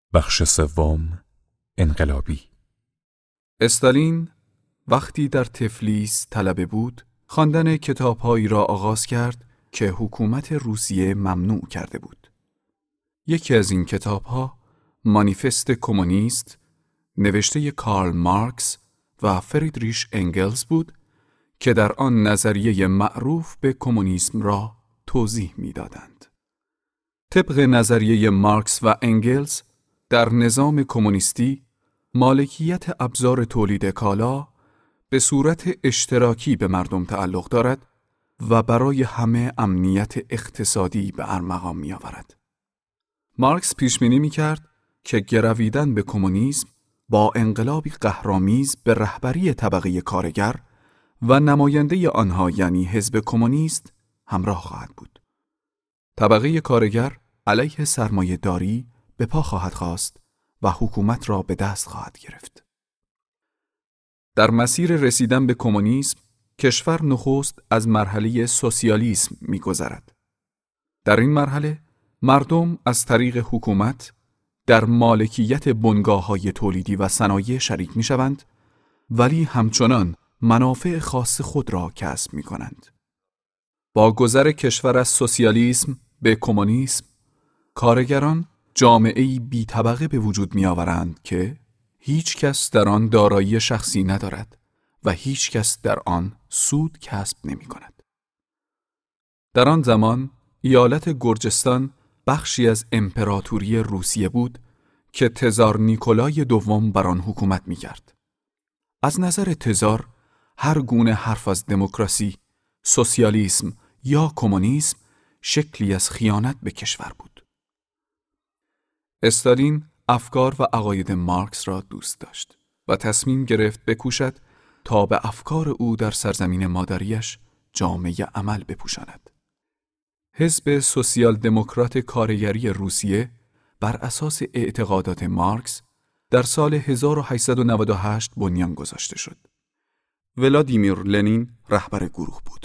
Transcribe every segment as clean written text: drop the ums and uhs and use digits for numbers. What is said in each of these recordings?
بخش سوم، انقلابی. استالین وقتی در تفلیس طلبه بود، خواندن کتاب‌هایی را آغاز کرد که حکومت روسیه ممنوع کرده بود. یکی از این کتاب‌ها مانیفست کمونیست نوشته کارل مارکس و فریدریش انگلز بود که در آن نظریه معروف به کمونیسم را توضیح می‌دادند. طبق نظریه مارکس و انگلز در نظام کمونیستی مالکیت ابزار تولید کالا به صورت اشتراکی به مردم تعلق دارد و برای همه امنیت اقتصادی به ارمغان می‌آورد. مارکس پیش‌بینی می‌کرد که گرویدن به کمونیسم با انقلابی قهرآمیز به رهبری طبقه کارگر و نماینده آنها یعنی حزب کمونیست همراه خواهد بود. طبقه کارگر علیه سرمایه‌داری به پا خواهد خاست و حکومت را به دست خواهد گرفت. در مسیر رسیدن به کمونیسم، کشور نخست از مرحله سوسیالیسم می‌گذرد. در این مرحله، مردم از طریق حکومت در مالکیت بنگاه‌های تولیدی و صنایع شریک می‌شوند، ولی همچنان منافع خاص خود را کسب می‌کنند. با گذر کشور از سوسیالیسم به کمونیسم، کارگران جامعه‌ای بی طبقه به وجود می‌آورند که هیچ کس در آن دارایی شخصی ندارد و هیچ کس در آن سود کسب نمی‌کند. در آن زمان ایالت گرجستان بخشی از امپراتوری روسیه بود که تزار نیکولای دوم بر آن حکومت می‌کرد. از نظر تزار هر گونه حرف از دموکراسی، سوسیالیسم یا کمونیسم شکلی از خیانت به کشور بود. استالین افکار و عقاید مارکس را دوست داشت و تصمیم گرفت بکوشد تا به افکار او در سرزمین مادریش جامه عمل بپوشاند. حزب سوسیال دموکرات کارگری روسیه بر اساس اعتقادات مارکس در سال 1898 بنیان گذاشته شد. ولادیمیر لنین رهبر گروه بود.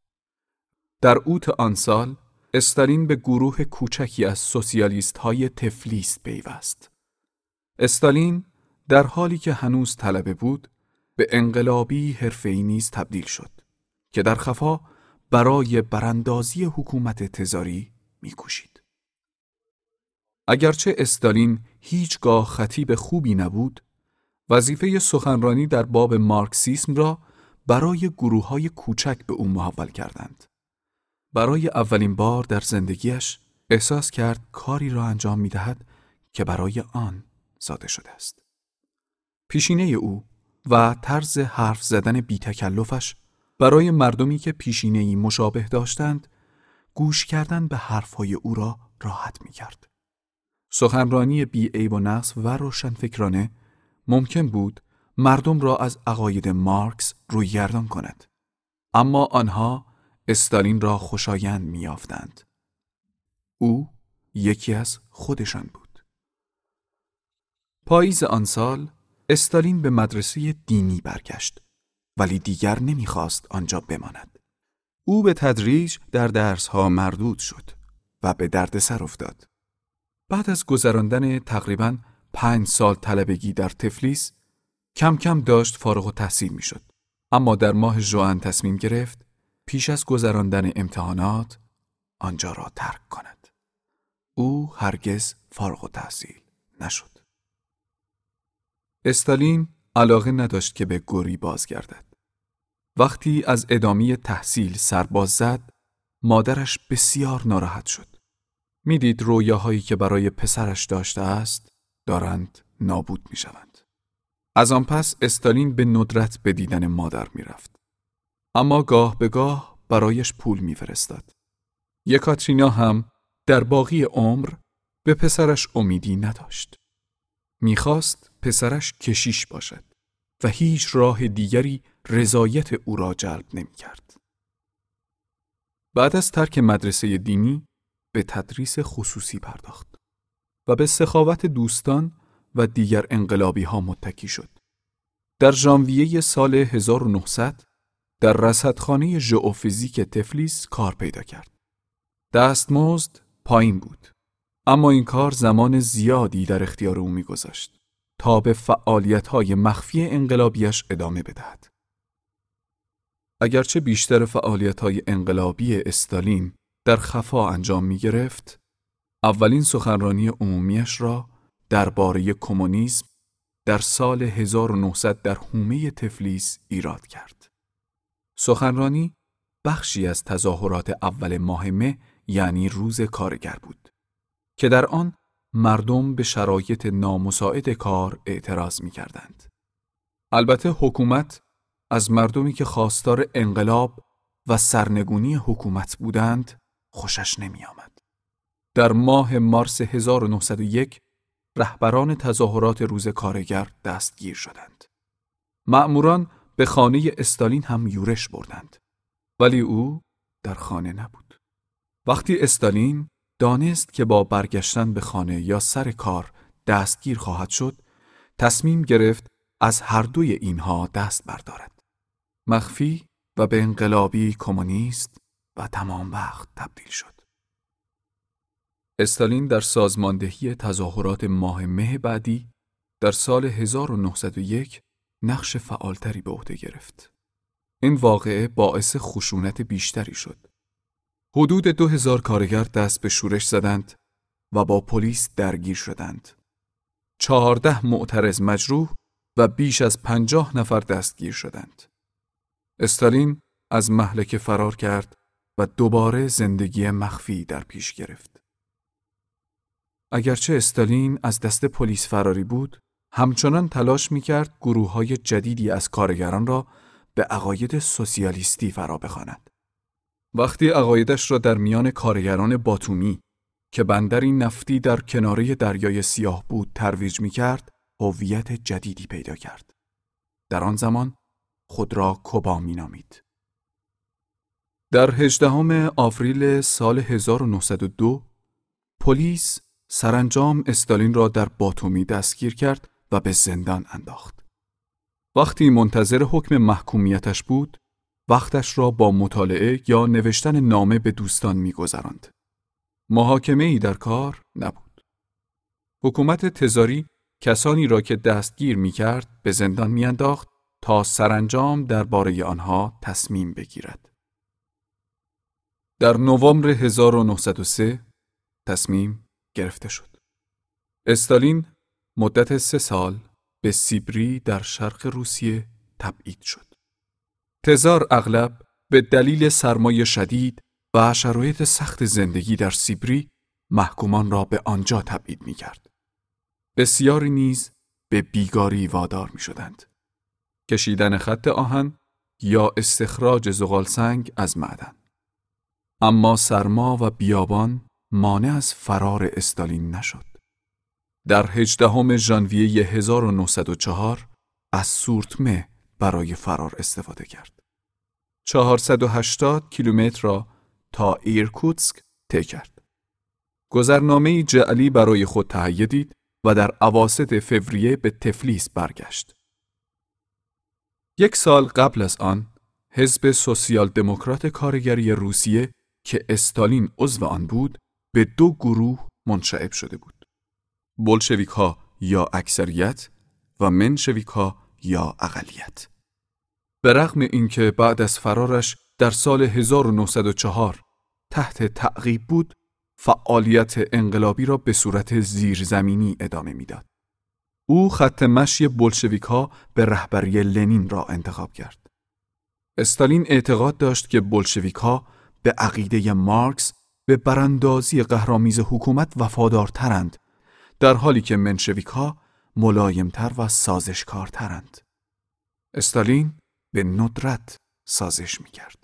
در اوت آن سال استالین به گروه کوچکی از سوسیالیست‌های تفلیس پیوست. استالین در حالی که هنوز طلبه بود، به انقلابی حرفه‌ای نیز تبدیل شد که در خفا برای براندازی حکومت تزاری می‌کوشید. اگرچه استالین هیچگاه خطیب خوبی نبود، وظیفه سخنرانی در باب مارکسیسم را برای گروه‌های کوچک به او محول کردند. برای اولین بار در زندگیش احساس کرد کاری را انجام می‌دهد که برای آن زاده شده است. پیشینه او و طرز حرف زدن بی تکلفش برای مردمی که پیشینه‌ای مشابه داشتند، گوش کردن به حرفهای او را راحت می‌کرد. سخنرانی بی عیب و نقص و روشنفکرانه ممکن بود مردم را از عقاید مارکس رویگردان کند، اما آنها استالین را خوشایند می‌یافتند. او یکی از خودشان بود. پاییز آن سال استالین به مدرسه دینی برگشت، ولی دیگر نمی‌خواست آنجا بماند. او به تدریج در درس‌ها مردود شد و به دردسر افتاد. بعد از گذراندن تقریباً 5 سال طلبگی در تفلیس، کم کم داشت فارغ التحصیل می‌شد. اما در ماه ژوئن تصمیم گرفت پیش از گذراندن امتحانات آنجا را ترک کند. او هرگز فارغ التحصیل نشد. استالین علاقه نداشت که به گوری بازگردد. وقتی از ادامه تحصیل سرباز زد، مادرش بسیار ناراحت شد. میدید رویاهایی که برای پسرش داشته است دارند نابود میشوند. از آن پس استالین به ندرت به دیدن مادر میرفت. اما گاه به گاه برایش پول میفرستاد. یکاترینا هم در باقی عمر به پسرش امیدی نداشت. میخواست پسرش کشیش باشد و هیچ راه دیگری رضایت او را جلب نمیکرد. بعد از ترک مدرسه دینی به تدریس خصوصی پرداخت و به سخاوت دوستان و دیگر انقلابی ها متکی شد. در ژانویه سال 1900 در رصدخانه ژئوفیزیک تفلیس کار پیدا کرد. دستمزد پایین بود اما این کار زمان زیادی در اختیار او می‌گذاشت تا به فعالیت‌های مخفی انقلابیش ادامه بدهد. اگرچه بیشتر فعالیت‌های انقلابی استالین در خفا انجام می‌گرفت، اولین سخنرانی عمومیش را درباره کمونیسم در سال 1900 در حومه تفلیس ایراد کرد. سخنرانی بخشی از تظاهرات اول ماه مه، یعنی روز کارگر بود که در آن مردم به شرایط نامساعد کار اعتراض می‌کردند. البته حکومت از مردمی که خواستار انقلاب و سرنگونی حکومت بودند خوشش نمی‌آمد. در ماه مارس 1901 رهبران تظاهرات روز کارگر دستگیر شدند. مأموران به خانه استالین هم یورش بردند، ولی او در خانه نبود. وقتی استالین دانست که با برگشتن به خانه یا سر کار دستگیر خواهد شد، تصمیم گرفت از هر دوی اینها دست بردارد. مخفی و به انقلابی کمونیست و تمام وقت تبدیل شد. استالین در سازماندهی تظاهرات ماه مه بعدی در سال 1901 نقش فعالتری به عهده گرفت. این واقعه باعث خشونت بیشتری شد. حدود 2000 کارگر دست به شورش زدند و با پلیس درگیر شدند. 14 معترض مجروح و بیش از 50 نفر دستگیر شدند. استالین از مهلکه فرار کرد و دوباره زندگی مخفی در پیش گرفت. اگرچه استالین از دست پلیس فراری بود، همچنان تلاش می‌کرد گروه‌های جدیدی از کارگران را به عقاید سوسیالیستی فرا بخواند. وقتی عقایدش را در میان کارگران باتومی که بندری نفتی در کناره دریای سیاه بود ترویج می‌کرد، هویت جدیدی پیدا کرد. در آن زمان خود را کوبا می‌نامید. در 18 آوریل سال 1902 پلیس سرانجام استالین را در باتومی دستگیر کرد و به زندان انداخت. وقتی منتظر حکم محکومیتش بود، وقتش را با مطالعه یا نوشتن نامه به دوستان می‌گذراند. محاکمه‌ای در کار نبود. حکومت تزاری کسانی را که دستگیر می‌کرد به زندان می‌انداخت تا سرانجام درباره آنها تصمیم بگیرد. در نوامبر 1903 تصمیم گرفته شد. استالین مدت 3 سال به سیبری در شرق روسیه تبعید شد. تزار اغلب به دلیل سرمای شدید و شرایط سخت زندگی در سیبری محکومان را به آنجا تبعید می کرد. بسیاری نیز به بیگاری وادار می شدند. کشیدن خط آهن یا استخراج زغالسنگ از معدن. اما سرما و بیابان مانع از فرار استالین نشد. در 18 ژانویه 1904 از سورتمه برای فرار استفاده کرد. 480 کیلومتر را تا ایرکوتسک طی کرد. گذرنامه‌ای جعلی برای خود تهیه دید و در اواسط فوریه به تفلیس برگشت. 1 سال قبل از آن، حزب سوسیال دموکرات کارگری روسیه که استالین عضو آن بود، به 2 گروه منشعب شده بود. بولشویک‌ها یا اکثریت و منشویک‌ها یا اقلیت. به رغم اینکه بعد از فرارش در سال 1904 تحت تعقیب بود، فعالیت انقلابی را به صورت زیرزمینی ادامه میداد. او خط مشی بولشویک‌ها به رهبری لنین را انتخاب کرد. استالین اعتقاد داشت که بولشویک‌ها به عقیده مارکس به براندازی قهرآمیز حکومت وفادارترند، در حالی که منشویک‌ها ملایم‌تر و سازشکارترند. استالین به ندرت سازش می‌کرد.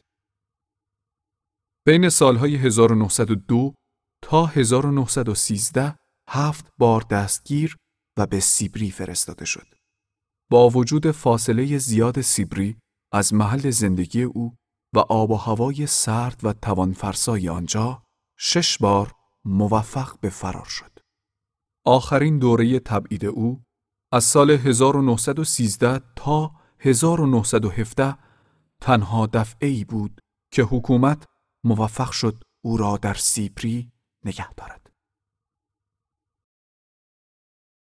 بین سالهای 1902 تا 1913 7 بار دستگیر و به سیبری فرستاده شد. با وجود فاصله زیاد سیبری از محل زندگی او و آب و هوای سرد و توانفرسای آنجا، 6 بار موفق به فرار شد. آخرین دوره تبعید او از سال 1913 تا 1917 تنها دفعه‌ای بود که حکومت موفق شد او را در سیبری نگه دارد.